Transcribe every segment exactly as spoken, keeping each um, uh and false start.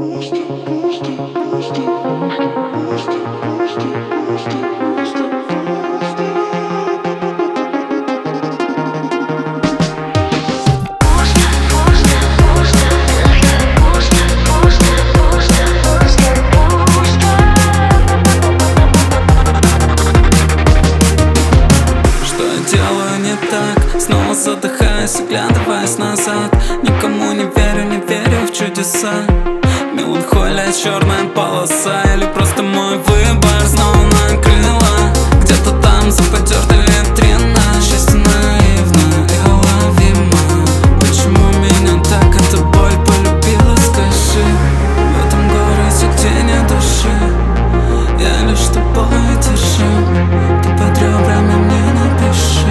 Снова задыхаюсь, оглядываясь назад. Никому не верю, не верю в чудеса. Меланхолия, черная полоса. Или просто мой выбор снова накрыла. Где-то там за потертой витрина. Счастье наивно и уловимо. Почему меня так эта боль полюбила, скажи? В этом городе, где нет души, я лишь тобой дышу. Ты под ребрами мне напиши.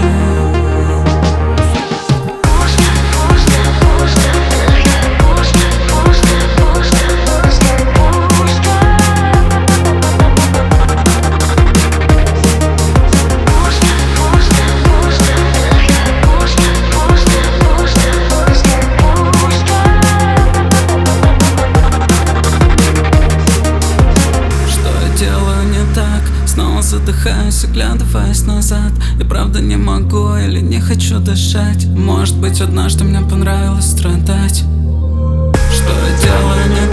Снова задыхаюсь, оглядываясь назад. Я правда не могу или не хочу дышать. Может быть, однажды мне понравилось страдать. Что я делаю не